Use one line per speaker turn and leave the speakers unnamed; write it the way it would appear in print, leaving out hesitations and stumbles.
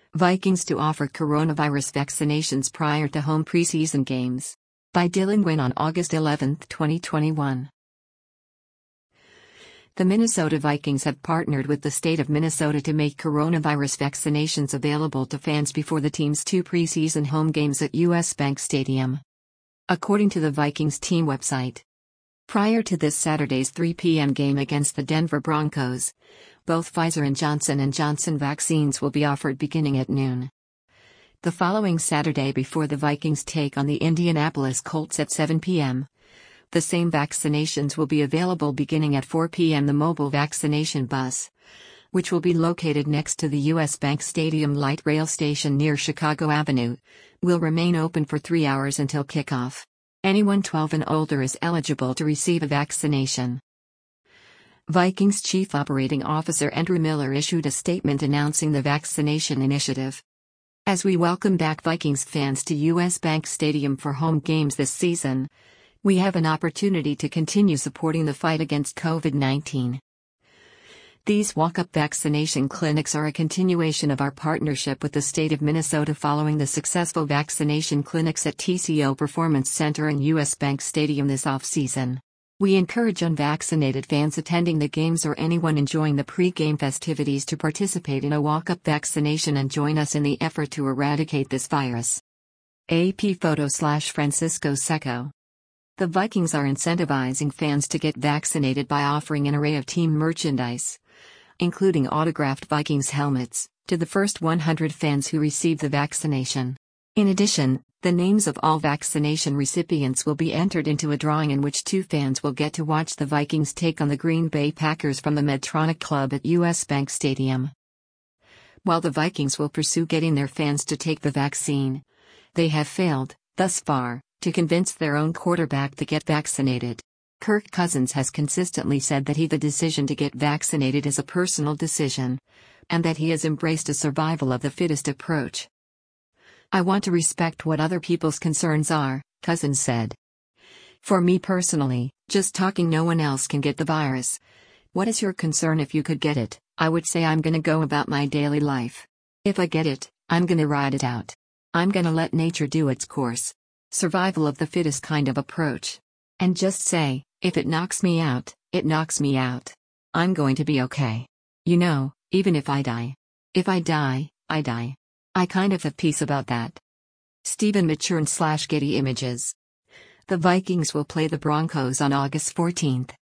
Vikings to offer coronavirus vaccinations prior to home preseason games. By Dylan Wynn on August 11, 2021. The Minnesota Vikings have partnered with the state of Minnesota to make coronavirus vaccinations available to fans before the team's 2 preseason home games at US Bank Stadium. According to the Vikings team website. Prior to this Saturday's 3 p.m. game against the Denver Broncos, both Pfizer and Johnson & Johnson vaccines will be offered beginning at noon. The following Saturday before the Vikings take on the Indianapolis Colts at 7 p.m., the same vaccinations will be available beginning at 4 p.m. The mobile vaccination bus, which will be located next to the US Bank Stadium light rail station near Chicago Avenue, will remain open for 3 hours until kickoff. Anyone 12 and older is eligible to receive a vaccination. Vikings Chief Operating Officer Andrew Miller issued a statement announcing the vaccination initiative. As we welcome back Vikings fans to US Bank Stadium for home games this season, we have an opportunity to continue supporting the fight against COVID-19. These walk-up vaccination clinics are a continuation of our partnership with the state of Minnesota following the successful vaccination clinics at TCO Performance Center and US Bank Stadium this off-season. We encourage unvaccinated fans attending the games or anyone enjoying the pre-game festivities to participate in a walk-up vaccination and join us in the effort to eradicate this virus. AP photo/Francisco Seco. The Vikings are incentivizing fans to get vaccinated by offering an array of team merchandise, including autographed Vikings helmets, to the first 100 fans who receive the vaccination. In addition, the names of all vaccination recipients will be entered into a drawing in which 2 fans will get to watch the Vikings take on the Green Bay Packers from the Medtronic Club at US Bank Stadium. While the Vikings will pursue getting their fans to take the vaccine, they have failed, thus far, to convince their own quarterback to get vaccinated. Kirk Cousins has consistently said that the decision to get vaccinated is a personal decision, and that he has embraced a survival of the fittest approach. I want to respect what other people's concerns are, Cousins said. For me personally, just talking no one else can get the virus. What is your concern if you could get it? I would say I'm gonna go about my daily life. If I get it, I'm gonna ride it out. I'm gonna let nature do its course. Survival of the fittest kind of approach. And just say, if it knocks me out, it knocks me out. I'm going to be okay. You know, even if I die. If I die, I die. I kind of have peace about that. Stephen Maturin / Getty Images. The Vikings will play the Broncos on August 14.